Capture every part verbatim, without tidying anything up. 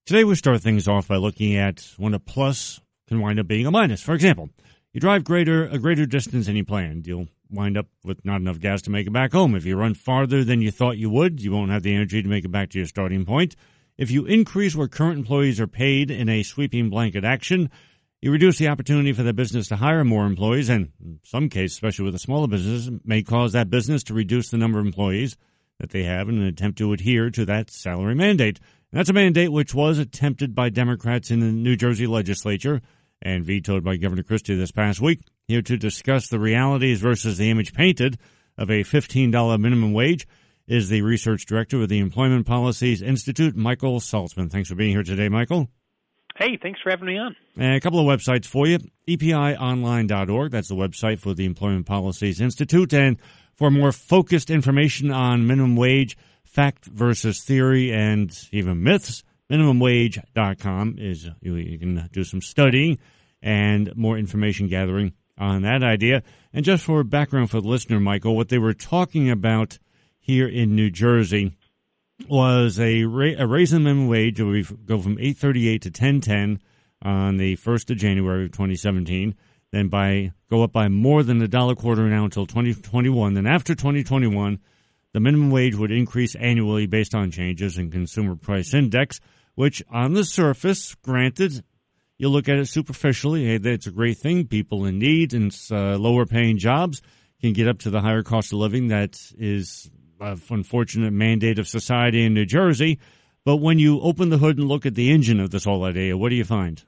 Today we start things off by looking at when a plus can wind up being a minus. For example, you drive greater a greater distance than you planned. You'll wind up with not enough gas to make it back home. If you run farther than you thought you would, you won't have the energy to make it back to your starting point. If you increase what current employees are paid in a sweeping blanket action, you reduce the opportunity for the business to hire more employees, and in some cases, especially with a smaller business, may cause that business to reduce the number of employees that they have in an attempt to adhere to that salary mandate. And that's a mandate which was attempted by Democrats in the New Jersey legislature and vetoed by Governor Christie this past week. Here to discuss the realities versus the image painted of a fifteen dollars minimum wage is the research director of the Employment Policies Institute, Michael Saltzman. Thanks for being here today, Michael. Hey, thanks for having me on. And a couple of websites for you. E P I online dot org, that's the website for the Employment Policies Institute. And for more focused information on minimum wage, fact versus theory, and even myths, minimum wage dot com is, you, you can do some studying and more information gathering on that idea. And just for background for the listener, Michael, what they were talking about here in New Jersey was a, ra- a raise in minimum wage. We go from eight thirty-eight to ten ten on the first of January of twenty seventeen. Then by go up by more than a dollar quarter an hour until twenty twenty-one. Then after twenty twenty-one, the minimum wage would increase annually based on changes in consumer price index, which on the surface, granted, you look at it superficially, hey, that's a great thing. People in need and uh, lower paying jobs can get up to the higher cost of living that is an unfortunate mandate of society in New Jersey. But when you open the hood and look at the engine of this whole idea, what do you find?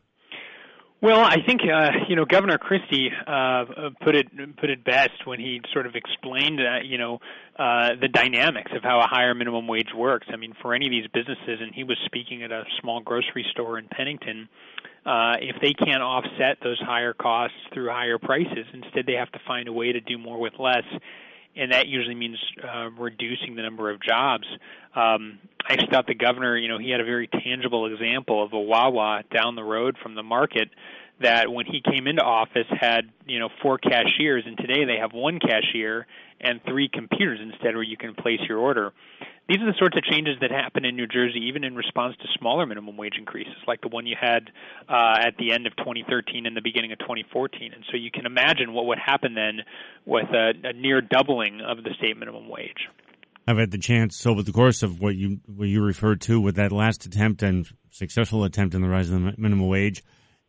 Well, I think uh, you know Governor Christie uh, put it put it best when he sort of explained uh, you know uh, the dynamics of how a higher minimum wage works. I mean, for any of these businesses, and he was speaking at a small grocery store in Pennington, uh, if they can't offset those higher costs through higher prices, instead they have to find a way to do more with less. And that usually means uh, reducing the number of jobs. Um, I actually thought the governor, you know, he had a very tangible example of a Wawa down the road from the market that when he came into office had, you know, four cashiers, and today they have one cashier and three computers instead where you can place your order. These are the sorts of changes that happen in New Jersey, even in response to smaller minimum wage increases, like the one you had uh, at the end of twenty thirteen and the beginning of twenty fourteen. And so you can imagine what would happen then with a, a near doubling of the state minimum wage. I've had the chance over the course of what you what you referred to with that last attempt and successful attempt in the rise of the minimum wage,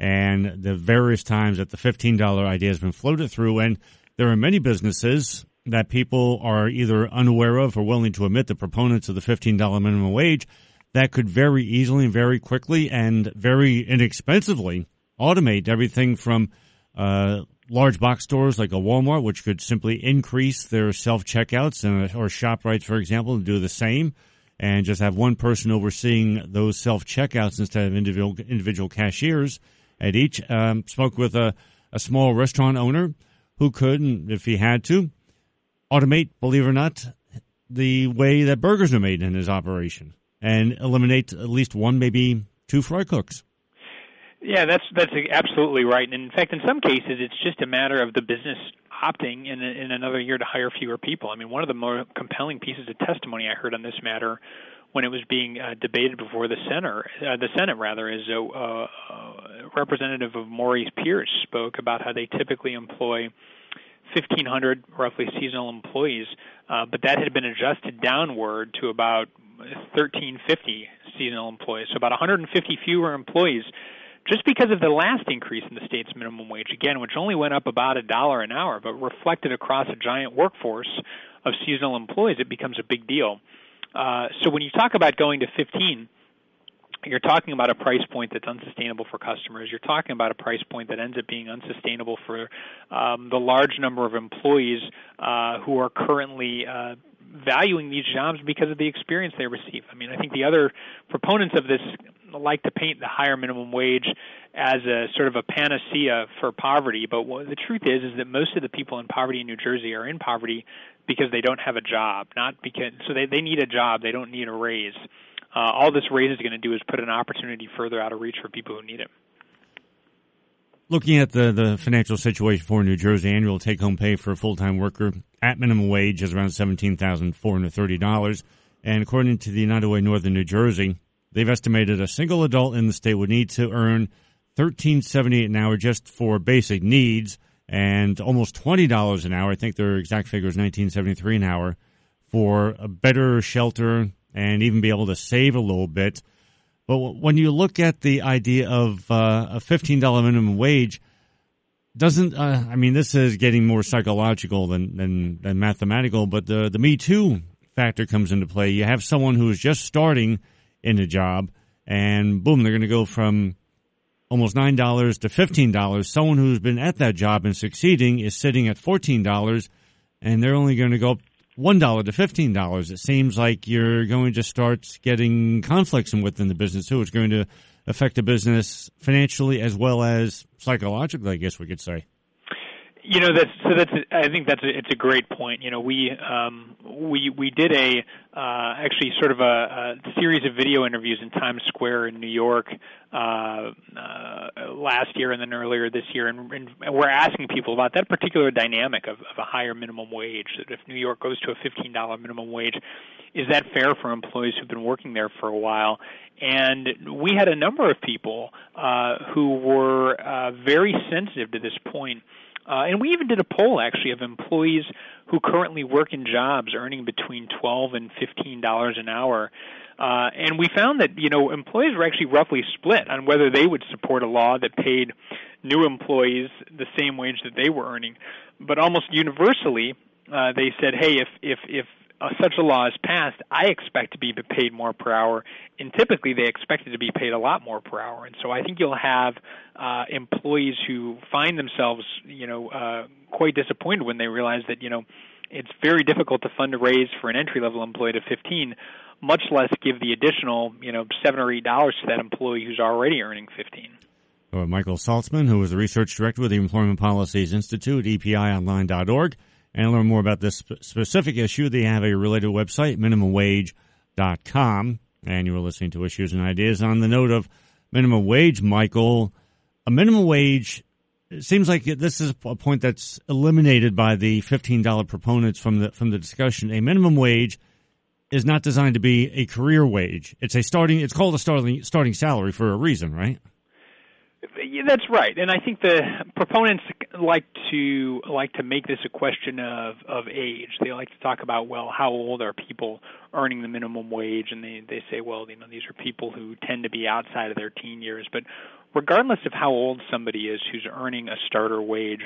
and the various times that the fifteen dollars idea has been floated through. And there are many businesses that people are either unaware of or willing to admit, the proponents of the fifteen dollars minimum wage, that could very easily and very quickly and very inexpensively automate everything from uh, large box stores like a Walmart, which could simply increase their self-checkouts, and, or ShopRite, for example, and do the same, and just have one person overseeing those self-checkouts instead of individual individual cashiers at each. Um, spoke with a, a small restaurant owner who could, if he had to, automate, believe it or not, the way that burgers are made in his operation and eliminate at least one, maybe two fry cooks. Yeah, that's that's absolutely right. And in fact, in some cases, it's just a matter of the business opting in, in another year to hire fewer people. I mean, one of the more compelling pieces of testimony I heard on this matter when it was being uh, debated before the Senate, uh, the Senate rather, is a, uh, a representative of Maurice Pierce spoke about how they typically employ fifteen hundred roughly seasonal employees, uh, but that had been adjusted downward to about thirteen fifty seasonal employees, so about one hundred fifty fewer employees, just because of the last increase in the state's minimum wage, again, which only went up about a dollar an hour, but reflected across a giant workforce of seasonal employees, it becomes a big deal. Uh, so when you talk about going to fifteen, you're talking about a price point that's unsustainable for customers. You're talking about a price point that ends up being unsustainable for um, the large number of employees uh, who are currently uh, valuing these jobs because of the experience they receive. I mean, I think the other proponents of this like to paint the higher minimum wage as a sort of a panacea for poverty, but what the truth is is that most of the people in poverty in New Jersey are in poverty because they don't have a job, not because so they, they need a job, they don't need a raise. Uh, all this raise is going to do is put an opportunity further out of reach for people who need it. Looking at the, the financial situation for New Jersey, annual take-home pay for a full-time worker at minimum wage is around seventeen thousand four hundred thirty dollars. And according to the United Way Northern New Jersey, they've estimated a single adult in the state would need to earn thirteen seventy-eight an hour just for basic needs, and almost twenty dollars an hour. I think their exact figure is nineteen seventy-three an hour for a better shelter and even be able to save a little bit. But when you look at the idea of uh, a fifteen dollars minimum wage, doesn't uh, I mean, this is getting more psychological than than, than mathematical, but the the Me Too factor comes into play. You have someone who is just starting in a job, and boom, they're going to go from almost nine dollars to fifteen dollars. Someone who's been at that job and succeeding is sitting at fourteen dollars, and they're only going to go up one dollar to fifteen dollars. It seems like you're going to start getting conflicts within the business, too. It's going to affect the business financially as well as psychologically, I guess we could say. You know, that's so. That's I think that's a, it's a great point. You know, we um, we we did a uh, actually sort of a, a series of video interviews in Times Square in New York uh, uh, last year and then earlier this year, and, and we're asking people about that particular dynamic of, of a higher minimum wage. That if New York goes to a fifteen dollars minimum wage, is that fair for employees who've been working there for a while? And we had a number of people uh, who were uh, very sensitive to this point. Uh, and we even did a poll, actually, of employees who currently work in jobs earning between twelve dollars and fifteen dollars an hour. Uh, and we found that, you know, employees were actually roughly split on whether they would support a law that paid new employees the same wage that they were earning. But almost universally, uh, they said, hey, if, if, if Uh, such a law is passed, I expect to be paid more per hour, and typically they expect it to be paid a lot more per hour. And so I think you'll have uh, employees who find themselves, you know, uh, quite disappointed when they realize that, you know, it's very difficult to fund a raise for an entry-level employee to fifteen, much less give the additional, you know, seven or eight dollars to that employee who's already earning fifteen. Uh, Michael Saltzman, who is the research director with the Employment Policies Institute, E P I online dot org. And to learn more about this sp- specific issue, they have a related website, minimum wage dot com. And you were listening to Issues and Ideas. On the note of minimum wage, Michael, a minimum wage, it seems like this is a point that's eliminated by the fifteen dollars proponents from the from the discussion. A minimum wage is not designed to be a career wage. It's a starting. It's called a starting starting salary for a reason, right? Yeah, that's right, and I think the proponents like to like to make this a question of, of age. They like to talk about, well, how old are people earning the minimum wage, and they, they say, well, you know, these are people who tend to be outside of their teen years. But regardless of how old somebody is who's earning a starter wage,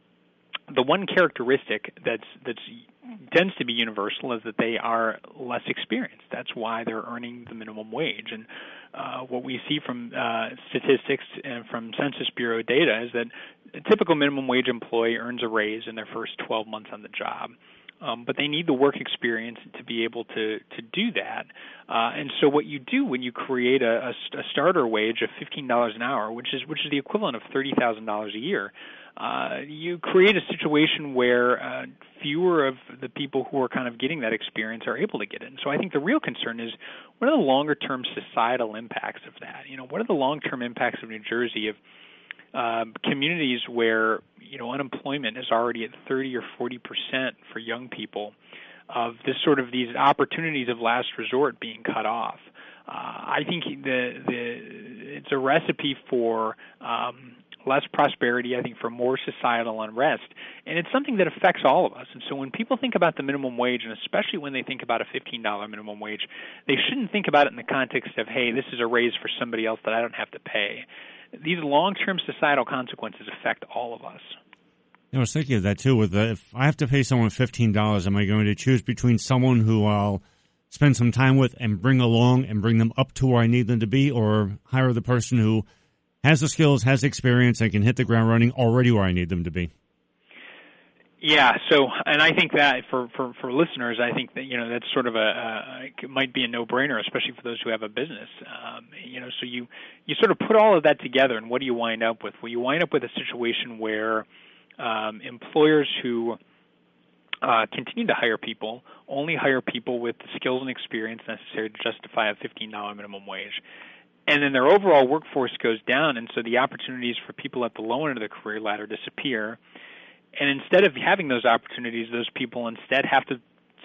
the one characteristic that's that's tends to be universal is that they are less experienced. That's why they're earning the minimum wage. And uh, what we see from uh, statistics and from Census Bureau data is that a typical minimum wage employee earns a raise in their first twelve months on the job. Um, but they need the work experience to be able to, to do that. Uh, and so what you do when you create a, a, a starter wage of fifteen dollars an hour, which is which is the equivalent of thirty thousand dollars a year, uh, you create a situation where uh, fewer of the people who are kind of getting that experience are able to get it. And so I think the real concern is, what are the longer-term societal impacts of that? You know, what are the long-term impacts of New Jersey of Um, communities where, you know, unemployment is already at thirty or forty percent for young people, of this sort of these opportunities of last resort being cut off? Uh, I think the the it's a recipe for um, less prosperity. I think for more societal unrest, and it's something that affects all of us. And so when people think about the minimum wage, and especially when they think about a fifteen dollars minimum wage, they shouldn't think about it in the context of, hey, this is a raise for somebody else that I don't have to pay. These long-term societal consequences affect all of us. I was thinking of that, too. With the, if I have to pay someone fifteen dollars, am I going to choose between someone who I'll spend some time with and bring along and bring them up to where I need them to be, or hire the person who has the skills, has experience, and can hit the ground running already where I need them to be? Yeah, so, and I think that for, for, for listeners, I think that, you know, that's sort of a, a it might be a no-brainer, especially for those who have a business. Um, you know, so you, you sort of put all of that together, and what do you wind up with? Well, you wind up with a situation where um, employers who uh, continue to hire people only hire people with the skills and experience necessary to justify a fifteen dollars minimum wage. And then their overall workforce goes down, and so the opportunities for people at the low end of the career ladder disappear. And instead of having those opportunities, those people instead have to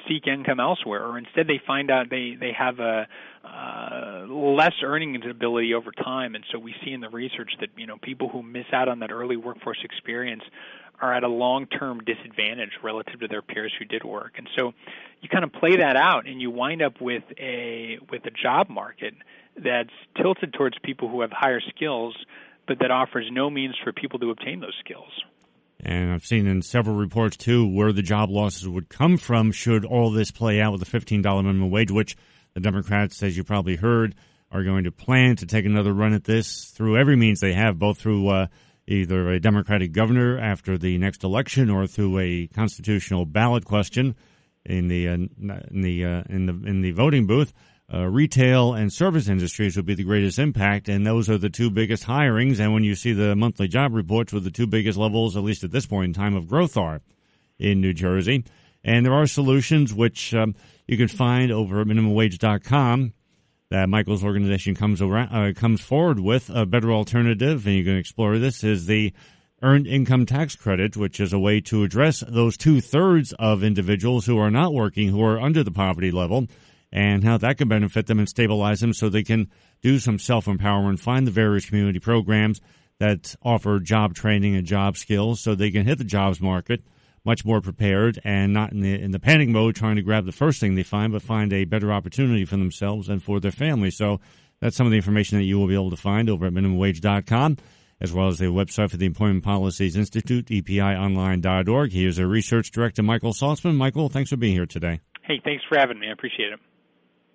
seek income elsewhere, or instead they find out they, they have a uh, less earning ability over time. And so we see in the research that, you know, people who miss out on that early workforce experience are at a long-term disadvantage relative to their peers who did work. And so you kind of play that out, and you wind up with a with a job market that's tilted towards people who have higher skills, but that offers no means for people to obtain those skills. And I've seen in several reports, too, where the job losses would come from should all this play out with the fifteen dollars minimum wage, which the Democrats, as you probably heard, are going to plan to take another run at this through every means they have, both through uh, either a Democratic governor after the next election or through a constitutional ballot question in the uh, in the uh, in the in the voting booth. Uh, retail and service industries would be the greatest impact, and those are the two biggest hirings. And when you see the monthly job reports, with the two biggest levels, at least at this point in time, of growth are in New Jersey. And there are solutions which um, you can find over at minimum wage dot com that Michael's organization comes around, uh, comes forward with. A better alternative, and you can explore this, is the Earned Income Tax Credit, which is a way to address those two-thirds of individuals who are not working, who are under the poverty level, and how that can benefit them and stabilize them so they can do some self-empowerment, find the various community programs that offer job training and job skills so they can hit the jobs market much more prepared and not in the in the panic mode trying to grab the first thing they find, but find a better opportunity for themselves and for their family. So that's some of the information that you will be able to find over at minimum wage dot com, as well as the website for the Employment Policies Institute, E P I online dot org. Here's our research director, Michael Saltzman. Michael, thanks for being here today. Hey, thanks for having me. I appreciate it.